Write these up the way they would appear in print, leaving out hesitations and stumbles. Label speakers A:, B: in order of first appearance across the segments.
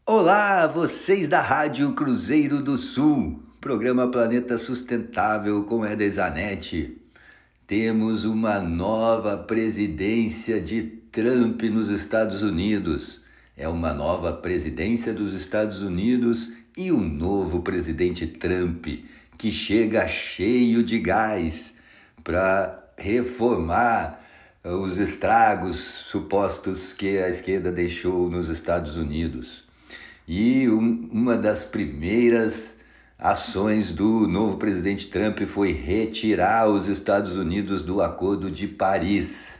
A: Olá, vocês da Rádio Cruzeiro do Sul, programa Planeta Sustentável com Éder Zanetti. Temos uma nova presidência de Trump nos Estados Unidos. É uma nova presidência dos Estados Unidos e um novo presidente Trump que chega cheio de gás para reformar os estragos supostos que a esquerda deixou nos Estados Unidos. E uma das primeiras ações do novo presidente Trump foi retirar os Estados Unidos do Acordo de Paris.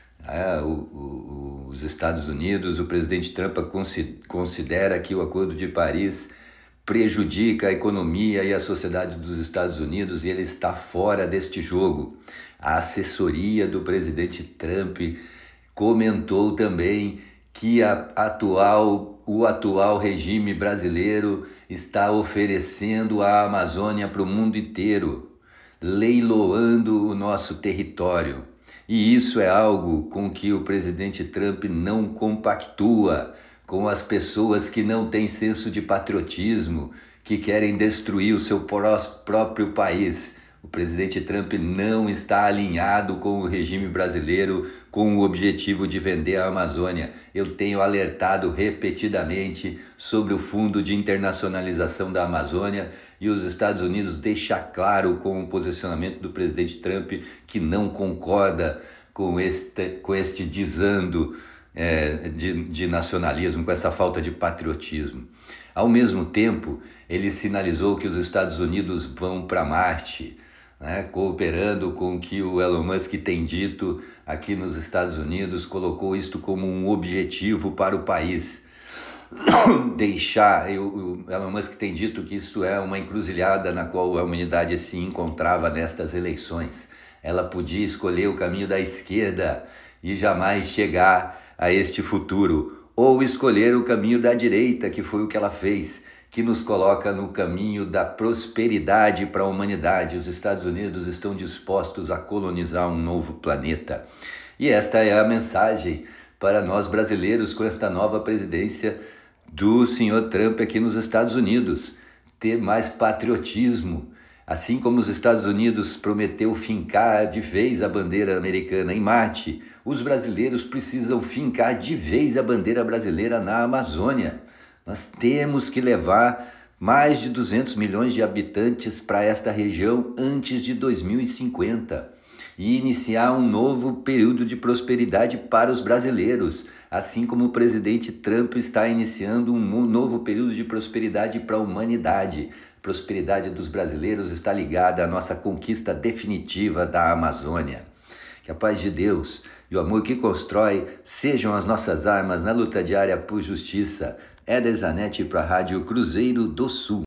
A: Os Estados Unidos, o presidente Trump considera que o Acordo de Paris prejudica a economia e a sociedade dos Estados Unidos e ele está fora deste jogo. A assessoria do presidente Trump comentou também que o atual regime brasileiro está oferecendo a Amazônia para o mundo inteiro, leiloando o nosso território. E isso é algo com que o presidente Trump não compactua com as pessoas que não têm senso de patriotismo, que querem destruir o seu próprio país. O presidente Trump não está alinhado com o regime brasileiro com o objetivo de vender a Amazônia. Eu tenho alertado repetidamente sobre o Fundo de Internacionalização da Amazônia e os Estados Unidos deixam claro com o posicionamento do presidente Trump que não concorda com este desando de nacionalismo, com essa falta de patriotismo. Ao mesmo tempo, ele sinalizou que os Estados Unidos vão para Marte, cooperando com o que o Elon Musk tem dito aqui nos Estados Unidos, colocou isto como um objetivo para o país. O Elon Musk tem dito que isso é uma encruzilhada na qual a humanidade se encontrava nestas eleições. Ela podia escolher o caminho da esquerda e jamais chegar a este futuro, ou escolher o caminho da direita, que foi o que ela fez, que nos coloca no caminho da prosperidade para a humanidade. Os Estados Unidos estão dispostos a colonizar um novo planeta. E esta é a mensagem para nós brasileiros com esta nova presidência do senhor Trump aqui nos Estados Unidos. Ter mais patriotismo. Assim como os Estados Unidos prometeu fincar de vez a bandeira americana em Marte, os brasileiros precisam fincar de vez a bandeira brasileira na Amazônia. Nós temos que levar mais de 200 milhões de habitantes para esta região antes de 2050 e iniciar um novo período de prosperidade para os brasileiros, assim como o presidente Trump está iniciando um novo período de prosperidade para a humanidade. A prosperidade dos brasileiros está ligada à nossa conquista definitiva da Amazônia. Que a paz de Deus e o amor que constrói sejam as nossas armas na luta diária por justiça. Éder Zanetti para a Rádio Cruzeiro do Sul.